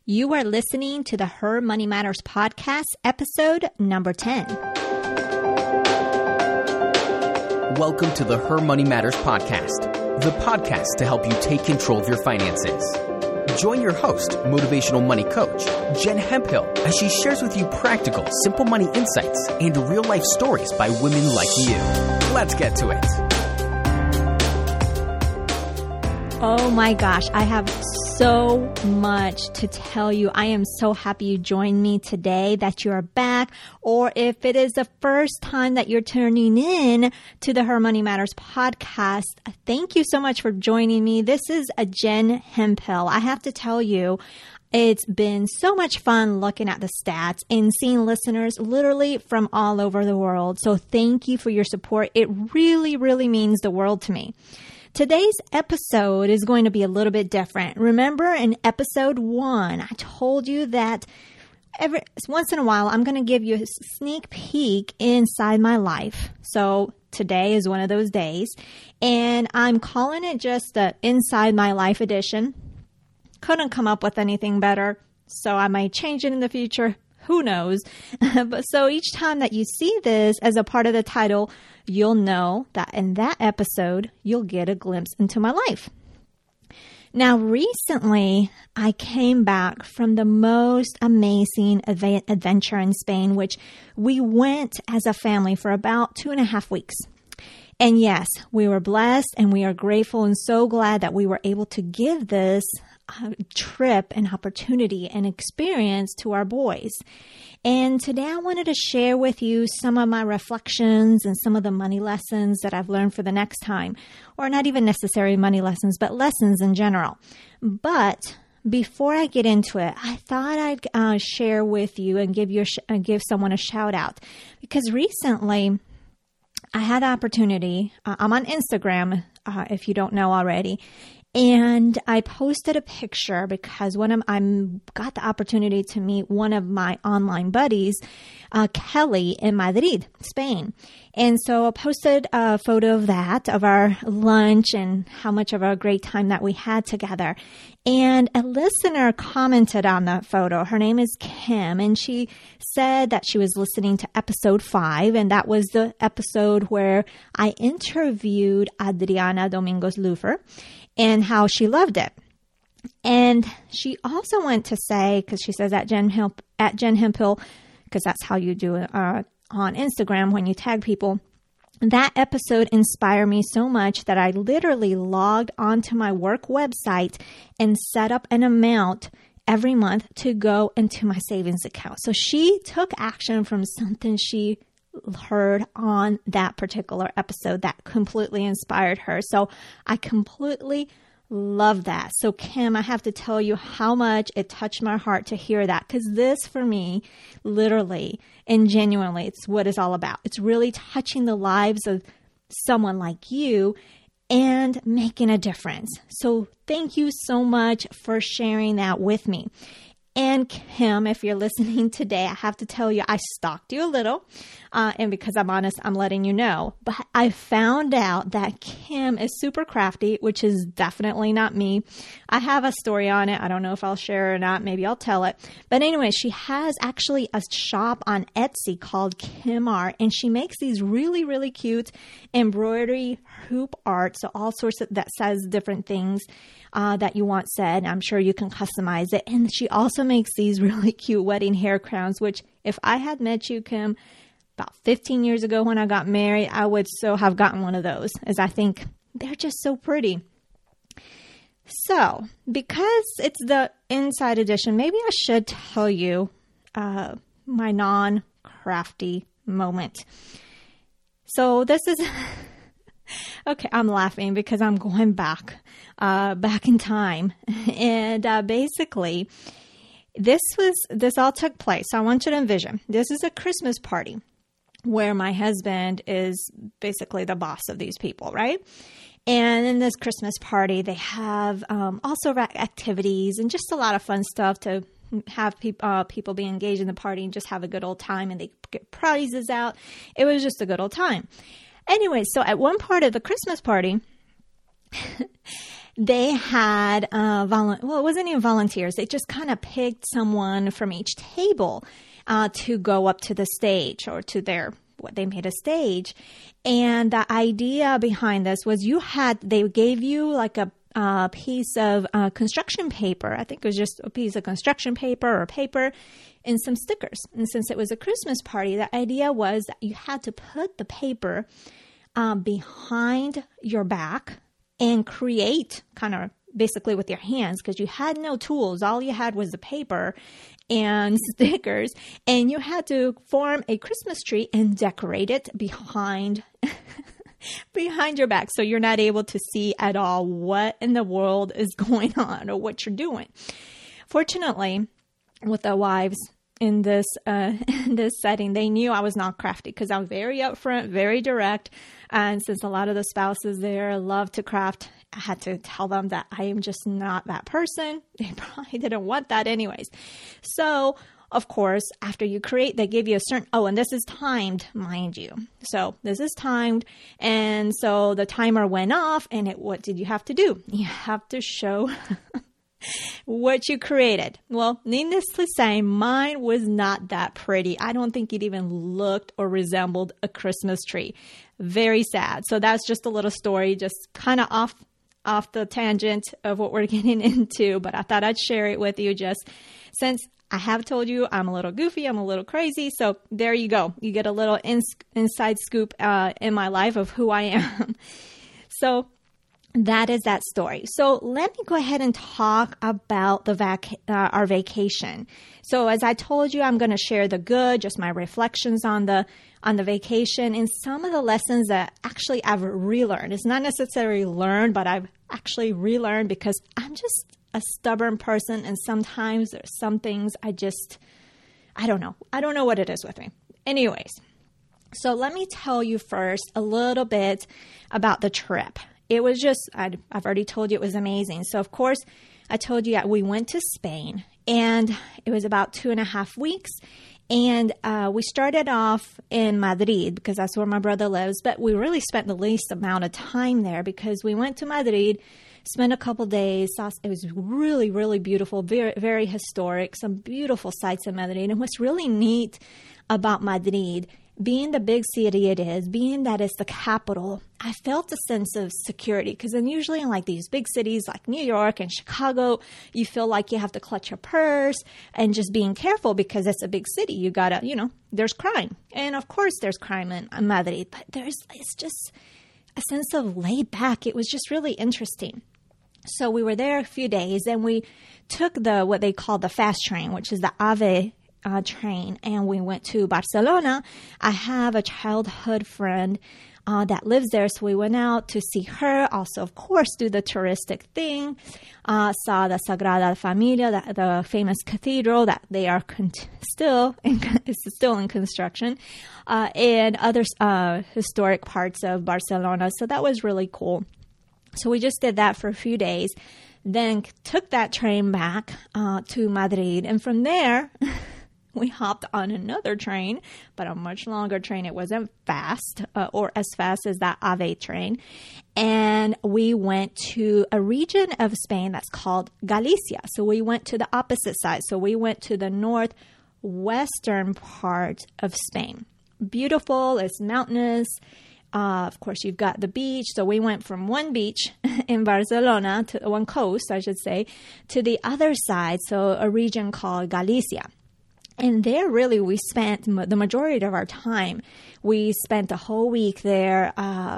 You are listening to the Her Money Matters podcast, episode number 10. Welcome to the Her Money Matters podcast, the podcast to help you take control of your finances. Join your host, motivational money coach, Jen Hemphill, as she shares with you practical, simple money insights and real-life stories by women like you. Let's get to it. Oh my gosh, I have so much to tell you. I am so happy you joined me today, that you are back, or if it is the first time that you're turning in to the Her Money Matters podcast, thank you so much for joining me. This is Jen Hemphill. I have to tell you, it's been so much fun looking at the stats and seeing listeners literally from all over the world. So thank you for your support. It really, really means the world to me. Today's episode is going to be a little bit different. Remember in episode 1, I told you that every once in a while, I'm going to give you a sneak peek inside my life. So today is one of those days, and I'm calling it just the Inside My Life edition. Couldn't come up with anything better, so I might change it in the future. Who knows? But so each time that you see this as a part of the title, you'll know that in that episode, you'll get a glimpse into my life. Now, recently, I came back from the most amazing adventure in Spain, which we went as a family for about 2.5 weeks. And yes, we were blessed and we are grateful and so glad that we were able to give this trip and opportunity and experience to our boys. And today I wanted to share with you some of my reflections and some of the money lessons that I've learned for the next time, or not even necessarily money lessons, but lessons in general. But before I get into it, I thought I'd share with you and give someone a shout out, because recently I had the opportunity. I'm on Instagram, if you don't know already. And I posted a picture because I got the opportunity to meet one of my online buddies, Kelly, in Madrid, Spain. And so I posted a photo of that, of our lunch and how much of a great time that we had together. And a listener commented on that photo. Her name is Kim, and she said that she was listening to episode 5, and that was the episode where I interviewed Adriana Domingos Lufer and how she loved it. And she also went to say, because she says at Jen Hemphill, because that's how you do it on Instagram when you tag people, that episode inspired me so much that I literally logged onto my work website and set up an amount every month to go into my savings account. So she took action from something she heard on that particular episode that completely inspired her. So I completely love that. So Kim, I have to tell you how much it touched my heart to hear that, because this for me, literally and genuinely, it's what it's all about. It's really touching the lives of someone like you and making a difference. So thank you so much for sharing that with me. And Kim, if you're listening today, I have to tell you, I stalked you a little. And because I'm honest, I'm letting you know. But I found out that Kim is super crafty, which is definitely not me. I have a story on it. I don't know if I'll share it or not. Maybe I'll tell it. But anyway, she has actually a shop on Etsy called Kim Art. And she makes these really, really cute embroidery hoop art. So all sorts of, that says different things that you want said. I'm sure you can customize it. And she also makes these really cute wedding hair crowns, which if I had met you, Kim, about 15 years ago when I got married, I would so have gotten one of those, as I think they're just so pretty. So because it's the inside edition, maybe I should tell you my non-crafty moment. So this is... Okay, I'm laughing because I'm going back in time. And basically, this all took place. I want you to envision, this is a Christmas party where my husband is basically the boss of these people, right? And in this Christmas party, they have also activities and just a lot of fun stuff to have people be engaged in the party and just have a good old time, and they get prizes out. It was just a good old time. Anyway, so at one part of the Christmas party, they had, it wasn't even volunteers. They just kind of picked someone from each table to go up to the stage or to they made a stage. And the idea behind this was they gave you like a piece of construction paper. I think it was just a piece of construction paper or paper and some stickers. And since it was a Christmas party, the idea was that you had to put the paper behind your back and create kind of basically with your hands, because you had no tools. All you had was the paper and stickers, and you had to form a Christmas tree and decorate it behind your back, so you're not able to see at all what in the world is going on or what you're doing. Fortunately, with the wives in this setting, they knew I was not crafty because I was very upfront, very direct. And since a lot of the spouses there love to craft, I had to tell them that I am just not that person. They probably didn't want that anyways. So, of course, after you create, they give you a certain, and this is timed, mind you. So this is timed. And so the timer went off, and what did you have to do? You have to show what you created. Well, needless to say, mine was not that pretty. I don't think it even looked or resembled a Christmas tree. Very sad. So that's just a little story, just kind of off the tangent of what we're getting into, but I thought I'd share it with you just since I have told you I'm a little goofy, I'm a little crazy. So there you go. You get a little inside scoop in my life of who I am. So that is that story. So let me go ahead and talk about our vacation. So as I told you, I'm going to share the good, just my reflections on the vacation and some of the lessons that actually I've relearned. It's not necessarily learned, but I've actually relearned because I'm just a stubborn person. And sometimes there's some things I don't know. I don't know what it is with me. Anyways, so let me tell you first a little bit about the trip. It was just, I've already told you it was amazing. So, of course, I told you we went to Spain, and it was about 2.5 weeks. And we started off in Madrid because that's where my brother lives. But we really spent the least amount of time there because we went to Madrid, spent a couple days. It was really, really beautiful, very, very historic, some beautiful sights in Madrid. And what's really neat about Madrid, being the big city it is, being that it's the capital, I felt a sense of security because then usually in like these big cities like New York and Chicago, you feel like you have to clutch your purse and just being careful because it's a big city. You gotta, there's crime. And of course there's crime in Madrid, but it's just a sense of laid back. It was just really interesting. So we were there a few days and we took what they call the fast train, which is the AVE train, and we went to Barcelona. I have a childhood friend that lives there, so we went out to see her. Also, of course, do the touristic thing. Saw the Sagrada Familia, the famous cathedral that they are still in construction, and other historic parts of Barcelona. So that was really cool. So we just did that for a few days, then took that train back to Madrid, and from there. We hopped on another train, but a much longer train. It wasn't fast or as fast as that AVE train. And we went to a region of Spain that's called Galicia. So we went to the opposite side. So we went to the northwestern part of Spain. Beautiful. It's mountainous. Of course, you've got the beach. So we went from one beach in Barcelona, to one coast, I should say, to the other side. So a region called Galicia. And there, really, we spent the majority of our time. We spent a whole week there,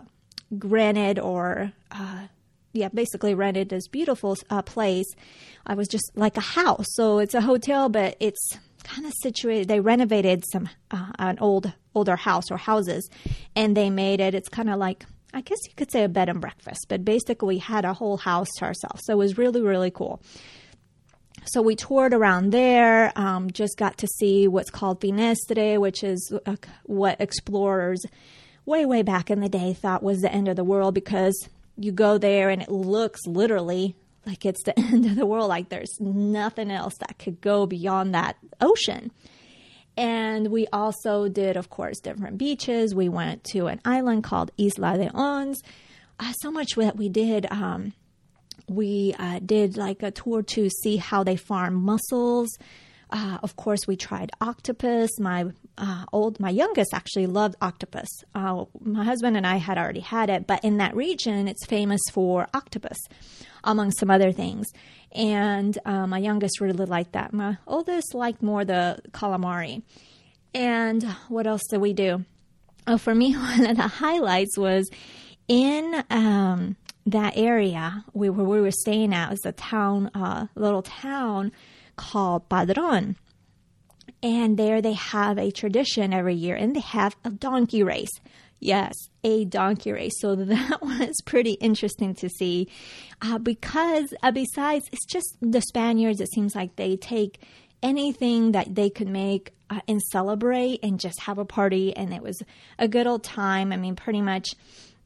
basically rented this beautiful place. It was just like a house. So it's a hotel, but it's kind of situated. They renovated an older house or houses, and they made it. It's kind of like, I guess you could say a bed and breakfast, but basically we had a whole house to ourselves. So it was really, really cool. So we toured around there, just got to see what's called Finestre, which is what explorers way, way back in the day thought was the end of the world, because you go there and it looks literally like it's the end of the world, like there's nothing else that could go beyond that ocean. And we also did, of course, different beaches. We went to an island called Isla de Ons. So much that we did. We did like a tour to see how they farm mussels. Of course, we tried octopus. My youngest actually loved octopus. My husband and I had already had it, but in that region, it's famous for octopus, among some other things. And my youngest really liked that. My oldest liked more the calamari. And what else did we do? Oh, for me, one of the highlights was in that area where we were staying at. It was a town, little town called Padron. And there they have a tradition every year, and they have a donkey race. Yes, a donkey race. So that was pretty interesting to see because besides, it's just the Spaniards, it seems like they take anything that they could make and celebrate and just have a party. And it was a good old time. I mean, pretty much,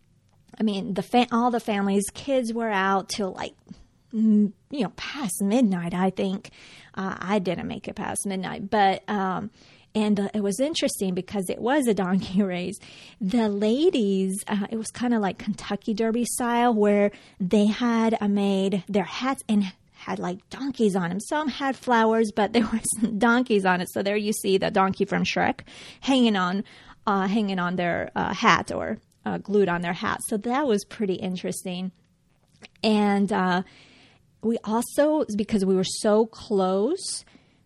all the families, kids were out till like, past midnight, I think. I didn't make it past midnight, but, it was interesting because it was a donkey race. The ladies, it was kind of like Kentucky Derby style where they had made their hats and had like donkeys on them. Some had flowers, but there were some donkeys on it. So there you see the donkey from Shrek hanging on their hat or glued on their hat. So that was pretty interesting. And we also, because we were so close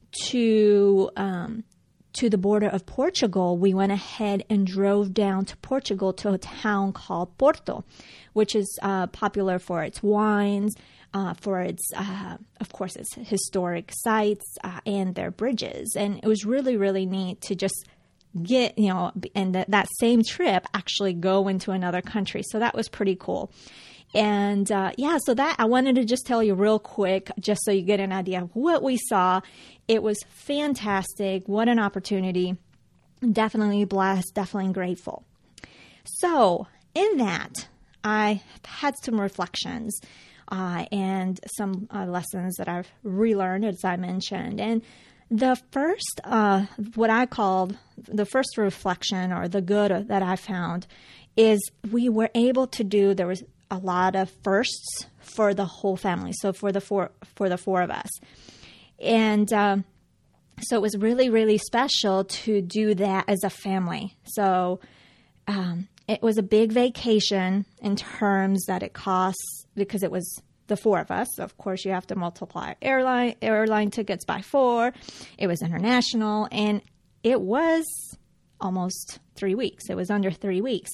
to the border of Portugal, we went ahead and drove down to Portugal to a town called Porto, which is popular for its wines, for its, of course, its historic sites and their bridges. And it was really, really neat to just get, and that same trip actually go into another country. So that was pretty cool. And so that I wanted to just tell you real quick, just so you get an idea of what we saw. It was fantastic. What an opportunity. Definitely blessed, definitely grateful. So in that, I had some reflections and some lessons that I've relearned, as I mentioned. And the first, what I called the first reflection or the good that I found is we were able to do, there was a lot of firsts for the whole family. So for the four of us. And so it was really, really special to do that as a family. So it was a big vacation in terms that it costs, because it was the four of us. So of course, you have to multiply airline tickets by 4. It was international, and it was almost 3 weeks. It was under 3 weeks.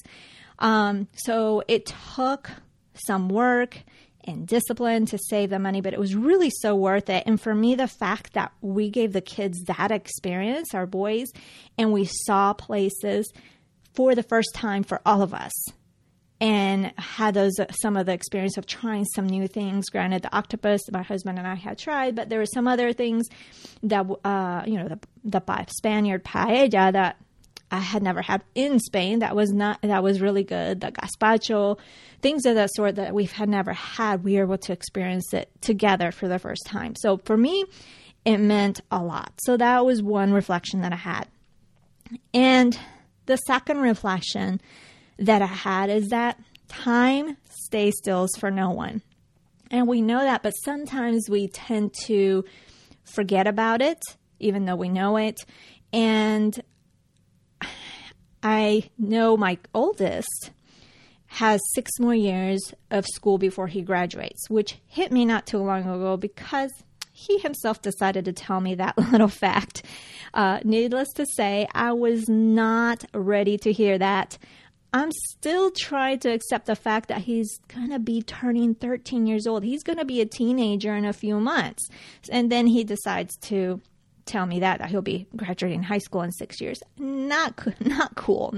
So it took some work and discipline to save the money, but it was really so worth it. And for me, the fact that we gave the kids that experience, our boys, and we saw places for the first time for all of us, and had some of the experience of trying some new things. Granted, the octopus, my husband and I had tried, but there were some other things that, the Spaniard paella that I had never had in Spain. That was really good. The gazpacho, things of that sort that we've had never had. We were able to experience it together for the first time. So for me, it meant a lot. So that was one reflection that I had. And the second reflection that I had is that time stays still for no one. And we know that, but sometimes we tend to forget about it, even though we know it. And I know my oldest has 6 more years of school before he graduates, which hit me not too long ago because he himself decided to tell me that little fact. Needless to say, I was not ready to hear that. I'm still trying to accept the fact that he's going to be turning 13 years old. He's going to be a teenager in a few months. And then he decides to tell me that he'll be graduating high school in 6 years. Not cool.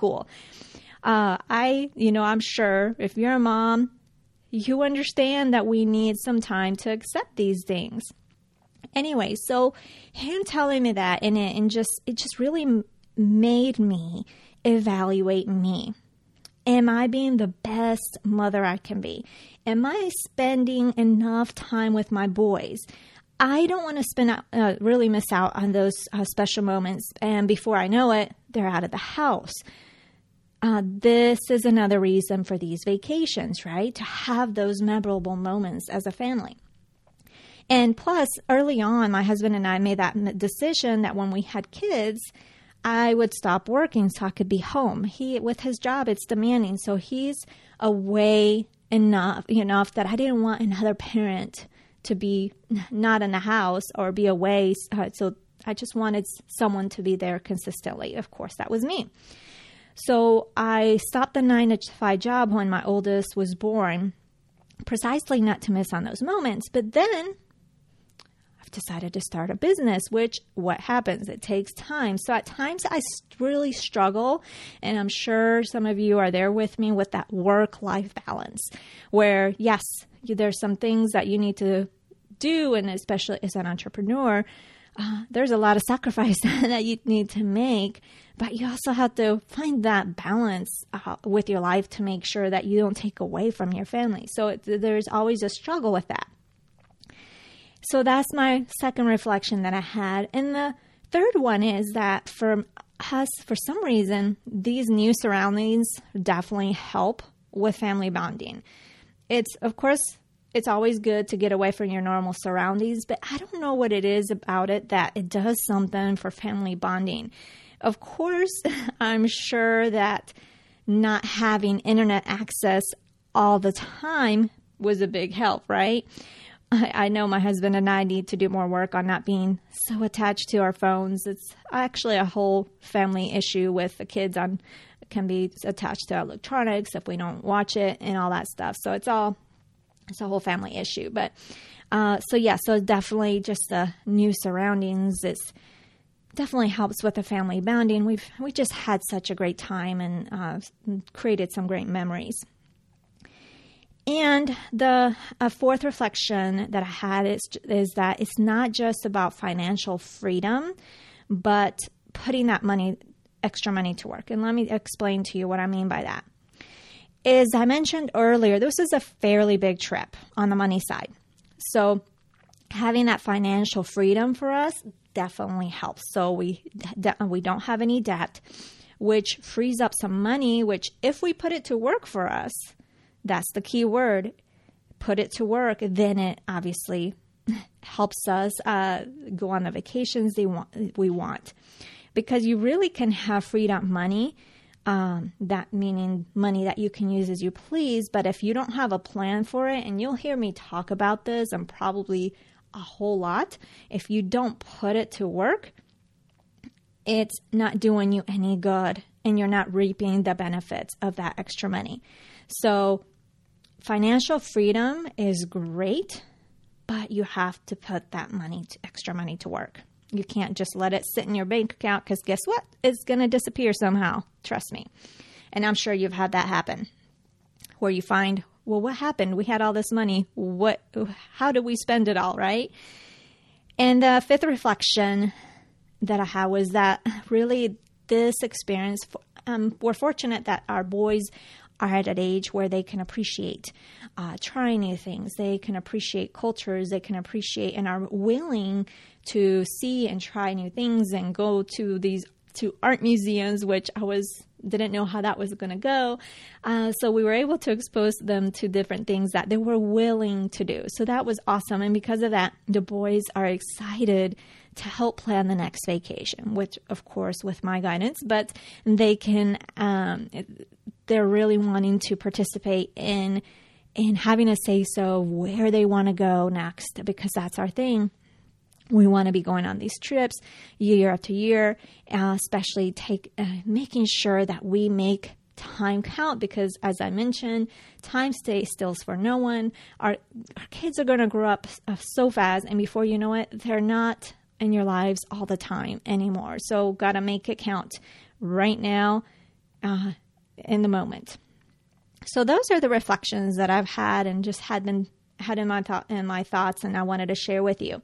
I'm sure if you're a mom, you understand that we need some time to accept these things. Anyway, so him telling me that, and it just really made me evaluate me. Am I being the best mother I can be? Am I spending enough time with my boys? I don't want to really miss out on those special moments. And before I know it, they're out of the house. this is another reason for these vacations, right? To have those memorable moments as a family. And plus, early on, my husband and I made that decision that when we had kids, I would stop working so I could be home. With his job, it's demanding. So he's away enough that I didn't want another parent to be not in the house or be away. So I just wanted someone to be there consistently. Of course, that was me. So I stopped the 9-to-5 job when my oldest was born, precisely not to miss on those moments. But then I've decided to start a business, which what happens? It takes time. So at times I really struggle, and I'm sure some of you are there with me with that work-life balance where, yes, there's some things that you need to do, and especially as an entrepreneur, there's a lot of sacrifice that you need to make, but you also have to find that balance with your life to make sure that you don't take away from your family. So there's always a struggle with that. So that's my second reflection that I had. And the third one is that for us, for some reason, these new surroundings definitely help with family bonding. Of course, it's always good to get away from your normal surroundings, but I don't know what it is about it that it does something for family bonding. Of course, I'm sure that not having internet access all the time was a big help, right? I know my husband and I need to do more work on not being so attached to our phones. It's actually a whole family issue with the kids can be attached to electronics if we don't watch it and all that stuff. So it's a whole family issue. But so definitely just the new surroundings. It's definitely helps with the family bonding. We just had such a great time and created some great memories. And the fourth reflection that I had is that it's not just about financial freedom, but putting that extra money to work. And let me explain to you what I mean by that. As I mentioned earlier, this is a fairly big trip on the money side. So having that financial freedom for us definitely helps. So we don't have any debt, which frees up some money, which if we put it to work for us, that's the key word, put it to work, then it obviously helps us go on the vacations we want. Because you really can have freed up money, that meaning money that you can use as you please, but if you don't have a plan for it, and you'll hear me talk about this and probably a whole lot, if you don't put it to work, it's not doing you any good and you're not reaping the benefits of that extra money. So financial freedom is great, but you have to put that extra money to work. You can't just let it sit in your bank account because guess what? It's going to disappear somehow. Trust me. And I'm sure you've had that happen where you find, well, what happened? We had all this money. How did we spend it all, right? And the fifth reflection that I had was that really this experience, we're fortunate that our boys are at an age where they can appreciate trying new things. They can appreciate cultures. They can appreciate and are willing to see and try new things and go to art museums, which I didn't know how that was going to go. So we were able to expose them to different things that they were willing to do. So that was awesome. And because of that, the boys are excited to help plan the next vacation, which of course with my guidance, but they can, they're really wanting to participate in having a say-so where they want to go next, because that's our thing. We want to be going on these trips year after year, especially making sure that we make time count, because as I mentioned, time stays still for no one. Our kids are going to grow up so fast, and before you know it, they're not in your lives all the time anymore. So got to make it count right now, in the moment. So those are the reflections that I've had and just had in my thoughts, and I wanted to share with you.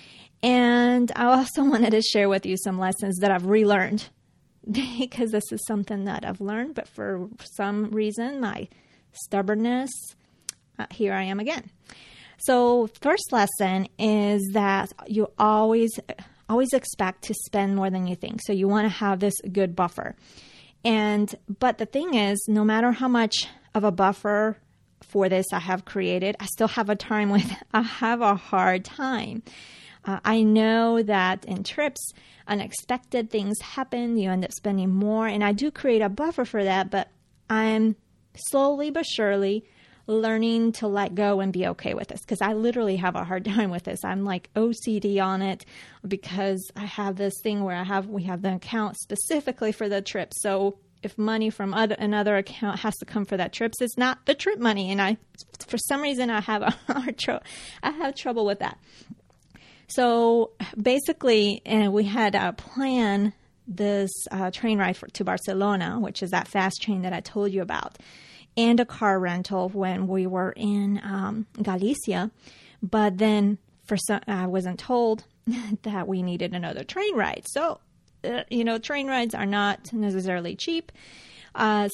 And I also wanted to share with you some lessons that I've relearned, because this is something that I've learned, but for some reason, my stubbornness, here I am again. So first lesson is that you always expect to spend more than you think. So you want to have this good buffer. But the thing is, no matter how much of a buffer for this I have created, I still have I have a hard time. I know that in trips, unexpected things happen. You end up spending more. And I do create a buffer for that, but I'm slowly but surely learning to let go and be okay with this, because I literally have a hard time with this. I'm like OCD on it because I have this thing where we have the account specifically for the trip. So if money from another account has to come for that trip, it's not the trip money. And for some reason, I have trouble with that. So basically, we had planned this train ride to Barcelona, which is that fast train that I told you about, and a car rental when we were in Galicia. But then I wasn't told that we needed another train ride. So, train rides are not necessarily cheap. And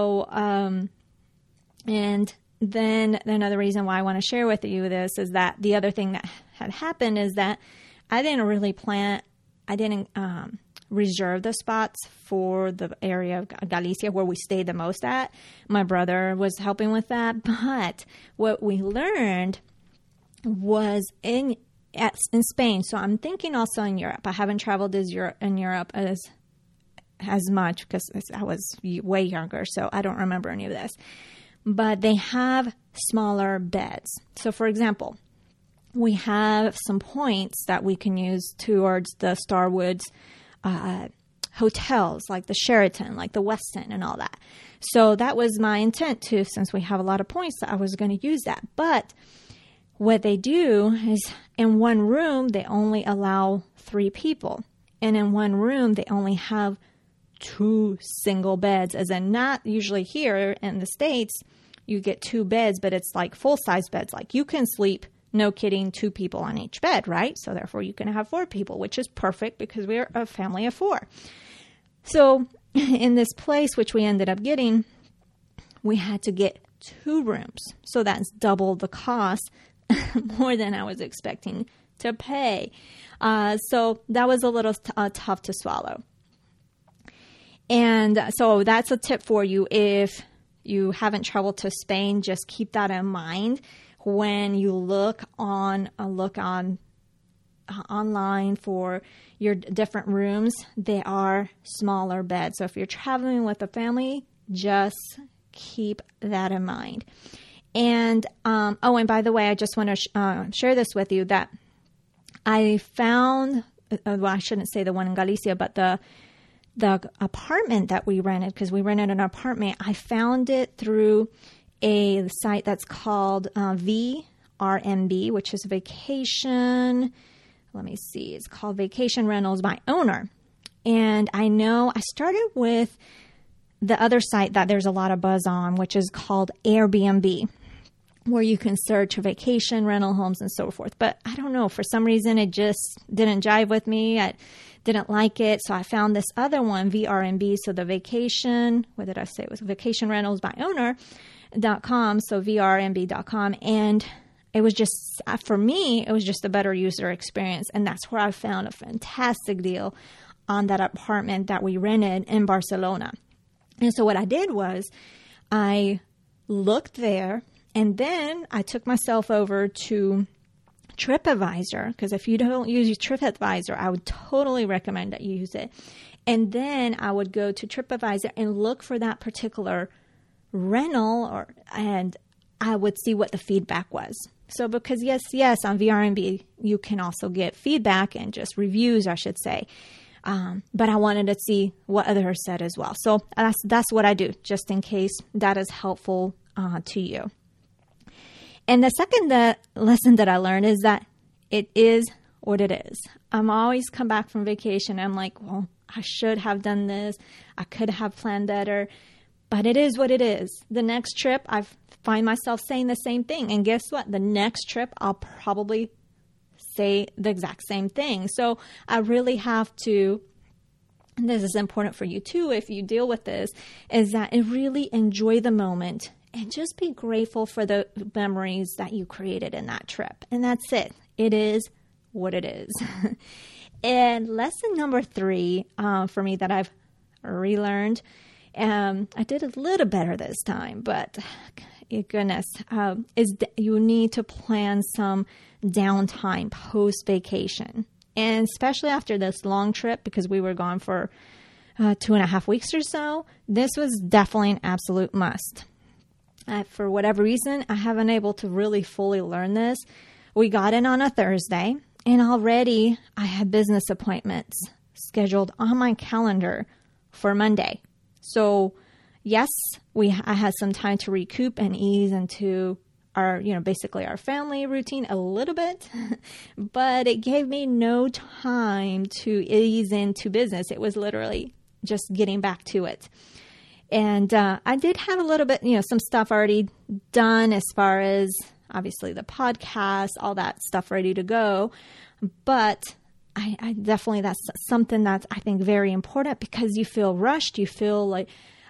then another reason why I want to share with you this is that the other thing that had happened is that I didn't reserve the spots for the area of Galicia where we stayed the most at. My brother was helping with that. But what we learned was in Spain. So I'm thinking also in Europe. I haven't traveled in Europe as much because I was way younger, so I don't remember any of this. But they have smaller beds. So for example, we have some points that we can use towards the Starwoods hotels, like the Sheraton, like the Westin and all that. So that was my intent too, since we have a lot of points, I was going to use that. But what they do is in one room, they only allow 3 people. And in one room, they only have 2 single beds, as in not usually here in the States, you get 2 beds, but it's like full-size beds. Like you can sleep, no kidding, 2 people on each bed, right? So therefore you can have 4 people, which is perfect because we're a family of 4. So in this place, which we ended up getting, we had to get 2 rooms. So that's double the cost, more than I was expecting to pay. So that was a little tough to swallow. And so that's a tip for you. If you haven't traveled to Spain, just keep that in mind when you look online for your different rooms. They are smaller beds. So if you're traveling with a family, just keep that in mind. And and by the way, I just want to share this with you that I found, I shouldn't say the one in Galicia, but the apartment that we rented, because we rented an apartment, I found it through a site that's called VRMB, which is vacation. Let me see. It's called Vacation Rentals by Owner. And I know I started with the other site that there's a lot of buzz on, which is called Airbnb, where you can search vacation rental homes and so forth. But I don't know, for some reason, it just didn't jive with me. I didn't like it. So I found this other one, VRMB. So the vacation, what did I say? It was Vacation Rentals by Owner.com. So VRMB.com. And it was just, for me, it was just a better user experience. And that's where I found a fantastic deal on that apartment that we rented in Barcelona. And so what I did was I looked there, and then I took myself over to TripAdvisor, because if you don't use TripAdvisor, I would totally recommend that you use it. And then I would go to TripAdvisor and look for that particular rental, and I would see what the feedback was. So because yes, on VRMB, you can also get feedback and just reviews, I should say. But I wanted to see what others said as well. So that's what I do, just in case that is helpful to you. And the second lesson that I learned is that it is what it is. I'm always come back from vacation. I'm like, well, I should have done this. I could have planned better. But it is what it is. The next trip, I find myself saying the same thing. And guess what? The next trip, I'll probably say the exact same thing. So I really have to, and this is important for you too, if you deal with this, is that really enjoy the moment and just be grateful for the memories that you created in that trip. And that's it. It is what it is. And lesson number 3 for me that I've relearned I did a little better this time, but goodness, you need to plan some downtime post-vacation. And especially after this long trip, because we were gone for 2.5 weeks or so, this was definitely an absolute must. For whatever reason, I haven't been able to really fully learn this. We got in on a Thursday, and already I had business appointments scheduled on my calendar for Monday. So yes, I had some time to recoup and ease into our, basically our family routine a little bit, but it gave me no time to ease into business. It was literally just getting back to it. And I did have a little bit, some stuff already done as far as obviously the podcast, all that stuff ready to go. But I definitely, that's something that's, I think, very important, because you feel rushed. You feel like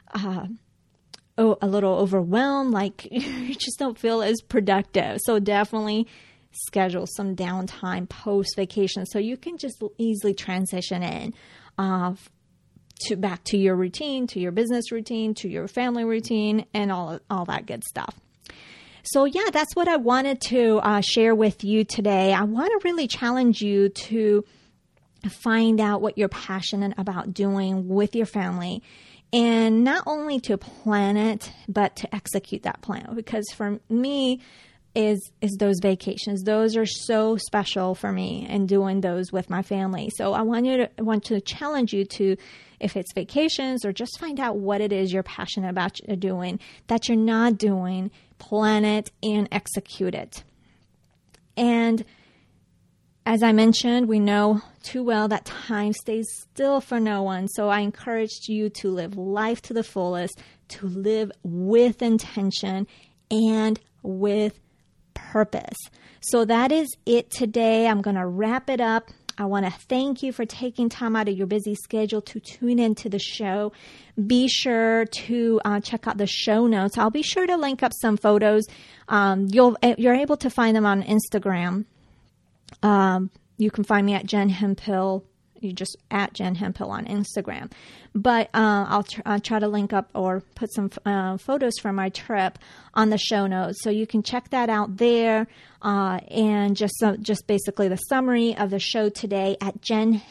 a little overwhelmed, like you just don't feel as productive. So definitely schedule some downtime post-vacation so you can just easily transition in back to your routine, to your business routine, to your family routine, and all that good stuff. So yeah, that's what I wanted to share with you today. I want to really challenge you to find out what you're passionate about doing with your family, and not only to plan it, but to execute that plan. Because for me, is those vacations. Those are so special for me, and doing those with my family. So I want to challenge you to, if it's vacations or just find out what it is you're passionate about doing that you're not doing, plan it and execute it. And as I mentioned, we know too well that time stays still for no one. So I encourage you to live life to the fullest, to live with intention and with purpose. So that is it today. I'm going to wrap it up. I want to thank you for taking time out of your busy schedule to tune into the show. Be sure to check out the show notes. I'll be sure to link up some photos. You're able to find them on Instagram. You can find me at Jen Hemphill. You just at Jen Hemphill on Instagram. But I'll try to link up or put some photos from my trip on the show notes, so you can check that out there. And just basically the summary of the show today at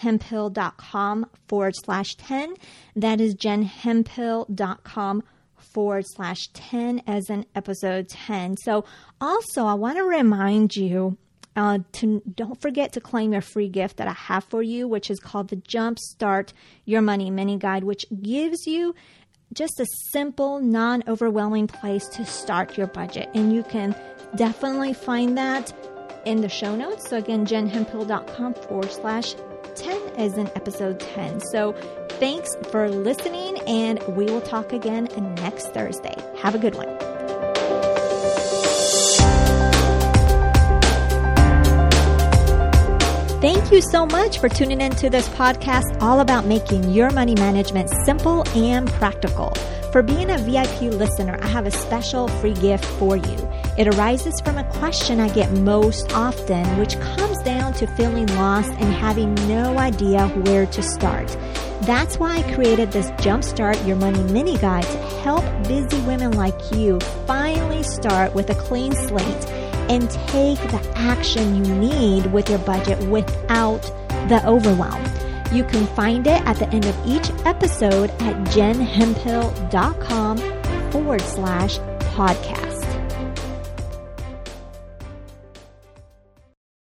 jenhemphill.com/10. That is jenhemphill.com/10 as in episode 10. So also, I want to remind you to don't forget to claim your free gift that I have for you, which is called the Jumpstart Your Money Mini Guide, which gives you just a simple, non-overwhelming place to start your budget. And you can definitely find that in the show notes. So again, jenhemphill.com/10 as in episode 10. So thanks for listening, and we will talk again next Thursday. Have a good one. Thank you so much for tuning into this podcast all about making your money management simple and practical. For being a VIP listener, I have a special free gift for you. It arises from a question I get most often, which comes down to feeling lost and having no idea where to start. That's why I created this Jumpstart Your Money Mini Guide to help busy women like you finally start with a clean slate and take the action you need with your budget without the overwhelm. You can find it at the end of each episode at jenhemphill.com/podcast.